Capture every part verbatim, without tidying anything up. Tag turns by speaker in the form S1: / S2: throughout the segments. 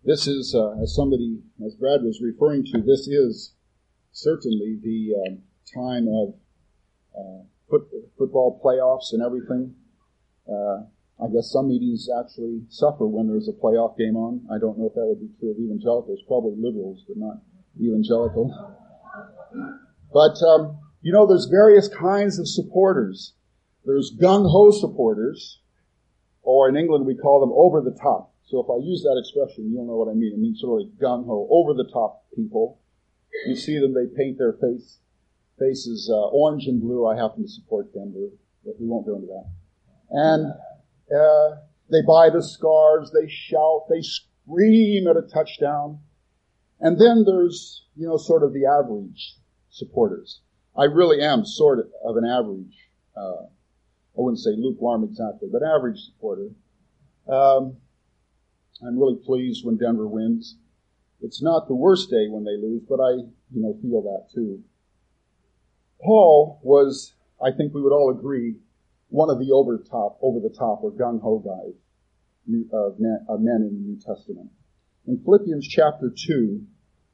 S1: This is, uh, as somebody, as Brad was referring to, this is certainly the uh, time of uh, foot, football playoffs and everything. Uh, I guess some meetings actually suffer when there's a playoff game on. I don't know if that would be true of evangelicals, probably liberals, but not evangelical. But, um, you know, there's various kinds of supporters. There's gung-ho supporters, or in England we call them over-the-top. So if I use that expression, you'll know what I mean. It means sort of like gung-ho, over-the-top people. You see them, they paint their face, faces uh, orange and blue. I happen to support Denver, but we won't go into that. And uh, they buy the scarves, they shout, they scream at a touchdown. And then there's, you know, sort of the average supporters. I really am sort of an average, uh, I wouldn't say lukewarm exactly, but average supporter. Um, I'm really pleased when Denver wins. It's not the worst day when they lose, but I, you know, feel that too. Paul was, I think we would all agree, one of the over top, over the top or gung-ho guys of men, of men in the New Testament. In Philippians chapter two,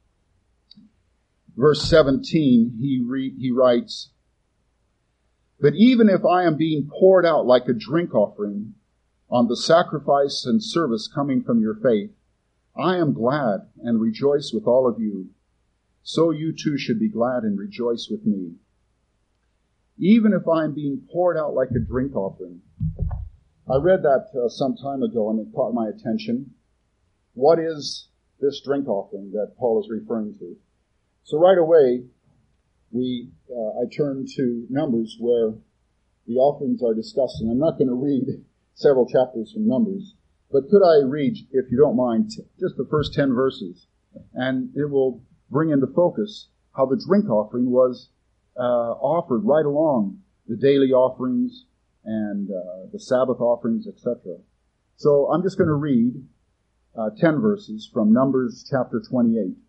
S1: verse seventeen, he re, he writes, "But even if I am being poured out like a drink offering on the sacrifice and service coming from your faith, I am glad and rejoice with all of you. So you too should be glad and rejoice with me. Even if I am being poured out like a drink offering." I read that uh, some time ago and it caught my attention. What is this drink offering that Paul is referring to? So right away, we uh, I turn to Numbers where the offerings are discussed. And I'm not going to read several chapters from Numbers, but could I read, if you don't mind, just the first ten verses? And it will bring into focus how the drink offering was uh, offered right along the daily offerings and uh, the Sabbath offerings, et cetera. So I'm just going to read uh, ten verses from Numbers chapter twenty-eight.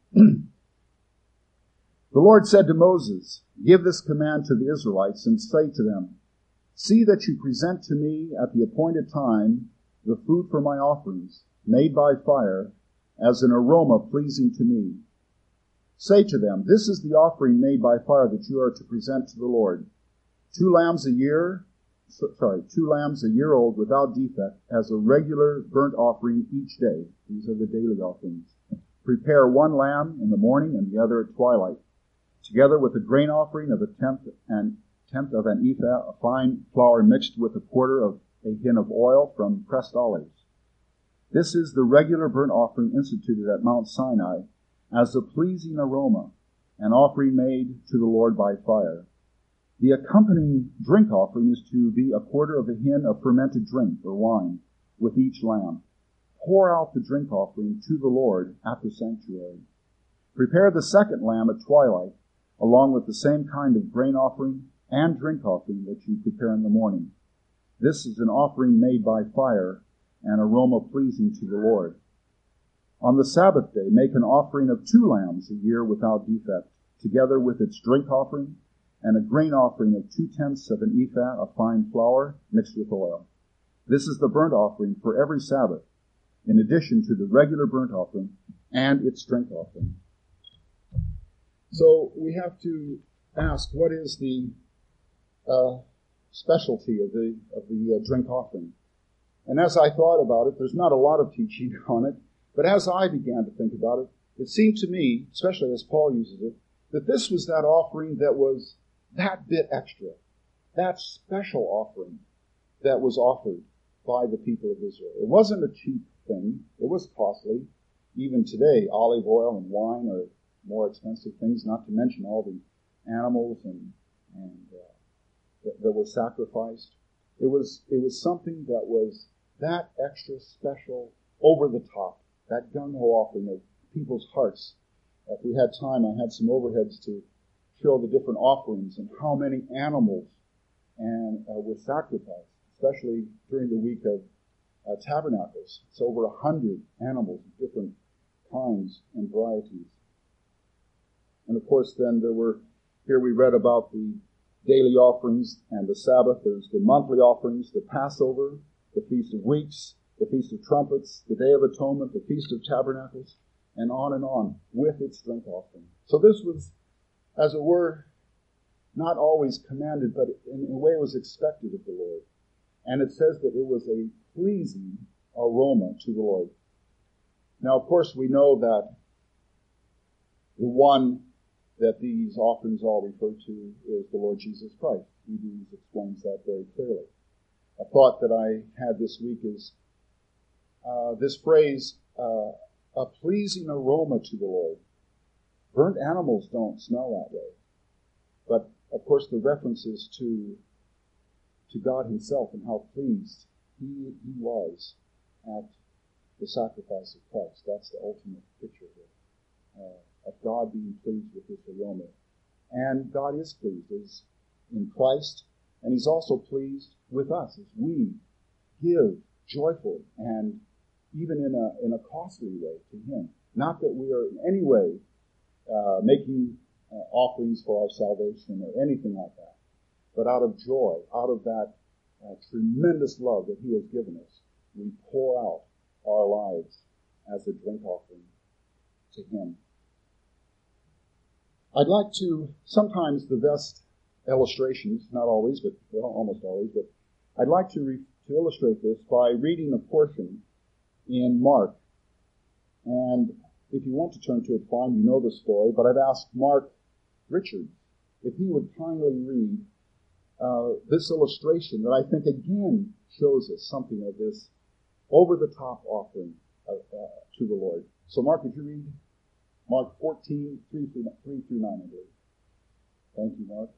S1: "The Lord said to Moses, give this command to the Israelites and say to them, see that you present to me at the appointed time the food for my offerings, made by fire, as an aroma pleasing to me. Say to them, this is the offering made by fire that you are to present to the Lord. Two lambs a year, sorry, two lambs a year old without defect, as a regular burnt offering each day." These are the daily offerings. "Prepare one lamb in the morning and the other at twilight, together with a grain offering of a tenth and tenth of an ephah of fine flour mixed with a quarter of a hin of oil from pressed olives. This is the regular burnt offering instituted at Mount Sinai as a pleasing aroma, an offering made to the Lord by fire. The accompanying drink offering is to be a quarter of a hin of fermented drink or wine with each lamb. Pour out the drink offering to the Lord at the sanctuary. Prepare the second lamb at twilight, along with the same kind of grain offering and drink offering that you prepare in the morning. This is an offering made by fire, an aroma pleasing to the Lord. On the Sabbath day, make an offering of two lambs a year without defect, together with its drink offering, and a grain offering of two-tenths of an ephah of fine flour mixed with oil. This is the burnt offering for every Sabbath, in addition to the regular burnt offering and its drink offering. So we have to ask, what is the uh, specialty of the of the uh, drink offering? And as I thought about it, there's not a lot of teaching on it, but as I began to think about it, it seemed to me, especially as Paul uses it, that this was that offering that was that bit extra, that special offering that was offered by the people of Israel. It wasn't a cheap thing. It was costly. Even today, olive oil and wine are more expensive things, not to mention all the animals and, and uh, that, that were sacrificed. It was, it was something that was that extra special, over the top, that gung-ho offering of people's hearts. If we had time, I had some overheads to show the different offerings and how many animals and uh, were sacrificed, especially during the week of uh, tabernacles. It's over a hundred animals of different kinds and varieties. And of course, then there were, here we read about the daily offerings and the Sabbath. There's the monthly offerings, the Passover, the Feast of Weeks, the Feast of Trumpets, the Day of Atonement, the Feast of Tabernacles, and on and on with its drink offering. So this was, as it were, not always commanded, but in a way it was expected of the Lord. And it says that it was a pleasing aroma to the Lord. Now, of course, we know that the one that these offerings all refer to is the Lord Jesus Christ. Hebrews explains that very clearly. A thought that I had this week is uh, this phrase, uh, a pleasing aroma to the Lord. Burnt animals don't smell that way. But, of course, the reference is to, to God himself and how pleased he, he was at the sacrifice of Christ. That's the ultimate picture here, uh, of God being pleased with this aroma. And God is pleased as in Christ, and he's also pleased with us as we give joyfully and even in a in a costly way to him. Not that we are in any way uh, making uh, offerings for our salvation or anything like that, but out of joy, out of that uh, tremendous love that he has given us, we pour out our lives as a drink offering to him. I'd like to, sometimes the best illustrations, not always, but well, almost always, but I'd like to, re, to illustrate this by reading a portion in Mark. And if you want to turn to it, fine, you know the story, but I've asked Mark Richards if he would kindly read uh, this illustration that I think again shows us something of this over-the-top offering uh, uh, to the Lord. So Mark, would you read Mark fourteen, three through nine, I believe. Thank you, Mark.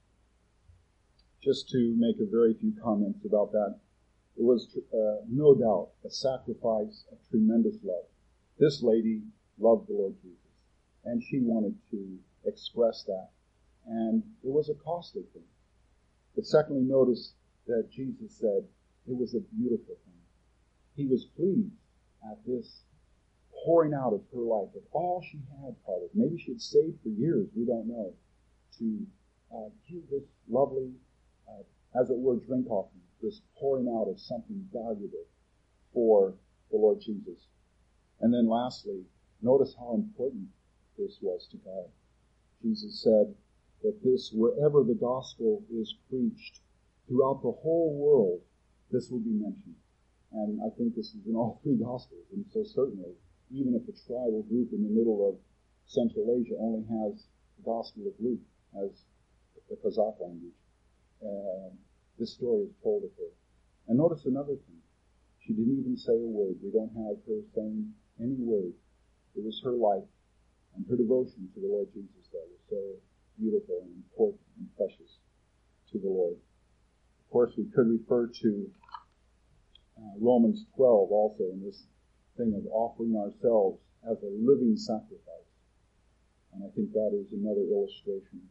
S1: Just to make a very few comments about that. It was uh, no doubt a sacrifice of tremendous love. This lady loved the Lord Jesus, and she wanted to express that. And it was a costly thing. But secondly, notice that Jesus said it was a beautiful thing. He was pleased at this pouring out of her life, of all she had, probably. Maybe she had saved for years, we don't know, to uh, give this lovely, uh, as it were, drink offering, this pouring out of something valuable for the Lord Jesus. And then lastly, notice how important this was to God. Jesus said that this, wherever the gospel is preached, throughout the whole world, this will be mentioned. And I think this is in all three gospels, and so certainly, even if a tribal group in the middle of Central Asia only has the Gospel of Luke as the Kazakh language, uh, this story is told of her. And notice another thing. She didn't even say a word. We don't have her saying any word. It was her life and her devotion to the Lord Jesus that was so beautiful and important and precious to the Lord. Of course, we could refer to uh, Romans twelve also in this thing of offering ourselves as a living sacrifice. And I think that is another illustration.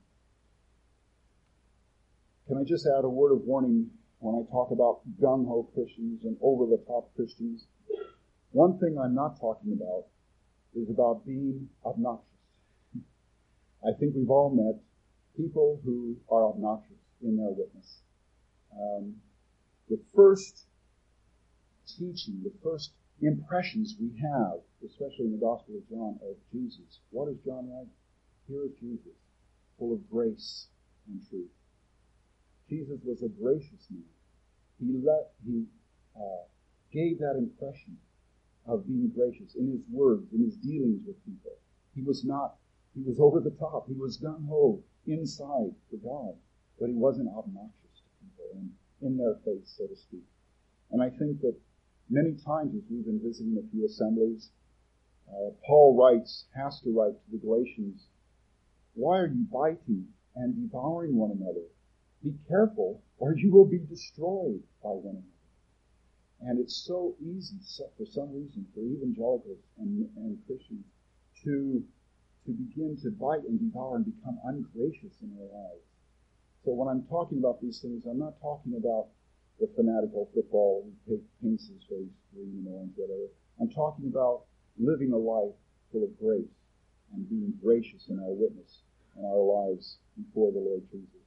S1: Can I just add a word of warning when I talk about gung-ho Christians and over-the-top Christians? One thing I'm not talking about is about being obnoxious. I think we've all met people who are obnoxious in their witness. Um, the first teaching, the first impressions we have, especially in the Gospel of John, of Jesus. What does John write? Here is Jesus, full of grace and truth. Jesus was a gracious man. He let he uh, gave that impression of being gracious in his words, in his dealings with people. He was not, he was over the top. He was gung-ho inside for God, but he wasn't obnoxious to people and in their face, so to speak. And I think that many times as we've been visiting a few assemblies, uh, Paul writes, has to write to the Galatians, why are you biting and devouring one another? Be careful or you will be destroyed by one another. And it's so easy, for some reason, for evangelicals and, and Christians to, to begin to bite and devour and become ungracious in their lives. So when I'm talking about these things, I'm not talking about the fanatical football who paints his face green and orange, whatever. I'm talking about living a life full of grace and being gracious in our witness and our lives before the Lord Jesus.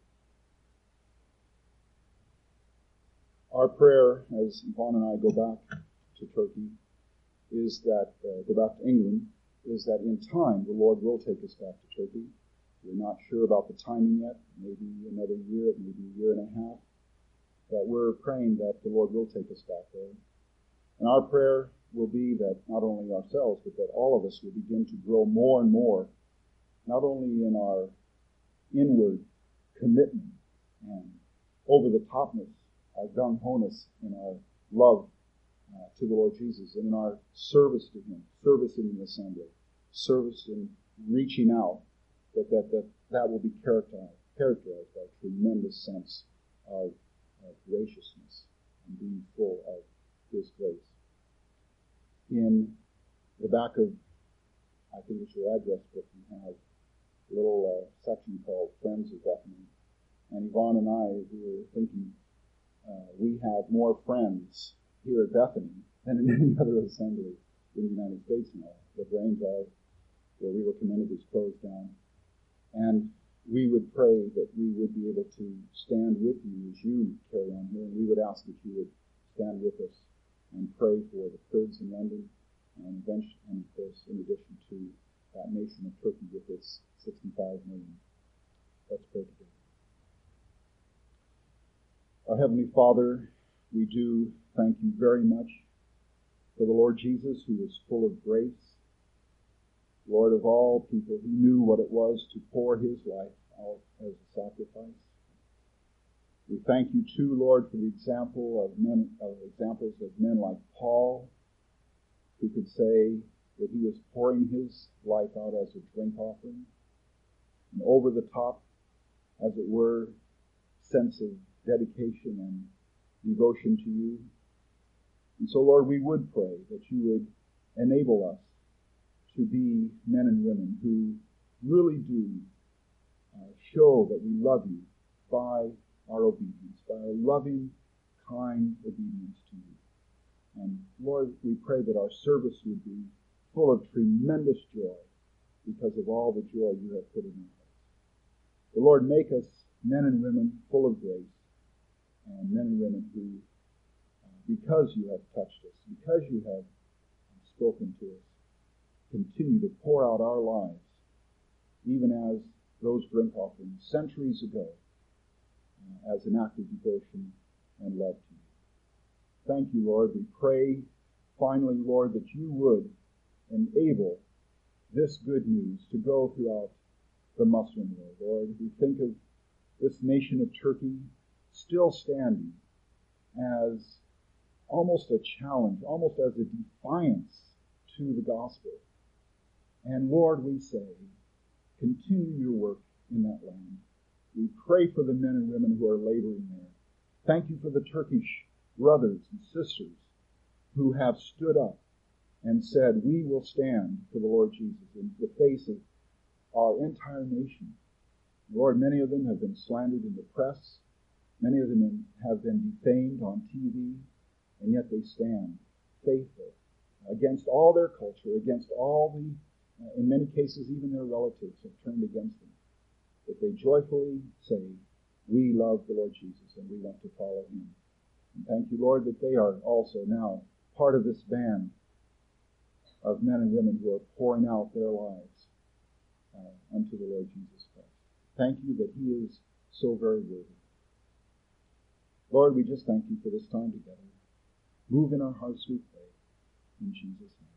S1: Our prayer, as Yvonne and I go back to Turkey is that, uh, go back to England, is that in time the Lord will take us back to Turkey. We're not sure about the timing yet, maybe another year, maybe a year and a half, but we're praying that the Lord will take us back there. And our prayer will be that not only ourselves, but that all of us will begin to grow more and more, not only in our inward commitment and over-the-topness, our gung-ho-ness in our love uh, to the Lord Jesus, and in our service to Him, service in the assembly, service in reaching out, but that that, that will be characterized, characterized by a tremendous sense of, of graciousness and being full of His grace. In the back of, I think it's your address book, you have a little uh, section called Friends of Bethany. And Yvonne and I, we were thinking, uh, we have more friends here at Bethany than in any other assembly in the United States now. The Grange, where we were commended, is closed down. And we would pray that we would be able to stand with you as you carry on here. And we would ask that you would stand with us and pray for the Kurds in London, and eventually, and of course, in addition to that nation of Turkey with its sixty-five million. Let's pray together. Our Heavenly Father, we do thank you very much for the Lord Jesus, who is full of grace. Lord of all people, He knew what it was to pour His life out as a sacrifice. We thank you too, Lord, for the example of men, of examples of men like Paul, who could say that he was pouring his life out as a drink offering, an over the top, as it were, sense of dedication and devotion to you. And so, Lord, we would pray that you would enable us to be men and women who really do uh, show that we love you by our obedience, by our loving, kind obedience to you. And Lord, we pray that our service would be full of tremendous joy because of all the joy you have put in our hearts. The Lord, make us men and women full of grace, and men and women who, uh, because you have touched us, because you have spoken to us, continue to pour out our lives, even as those drink offerings centuries ago, uh, as an act of devotion and love to you. Thank you, Lord. We pray, finally, Lord, that you would enable this good news to go throughout the Muslim world. Lord, we think of this nation of Turkey still standing as almost a challenge, almost as a defiance to the gospel. And Lord, we say, continue your work in that land. We pray for the men and women who are laboring there. Thank you for the Turkish brothers and sisters who have stood up and said, we will stand for the Lord Jesus in the face of our entire nation. Lord, many of them have been slandered in the press. Many of them have been defamed on T V, and yet they stand faithful against all their culture, against all the, uh, in many cases, even their relatives have turned against them. But they joyfully say, we love the Lord Jesus and we want to follow him. And thank you, Lord, that they are also now part of this band of men and women who are pouring out their lives uh, unto the Lord Jesus Christ. Thank you that he is so very worthy. Lord, we just thank you for this time together. Move in our hearts, we pray. In Jesus' name.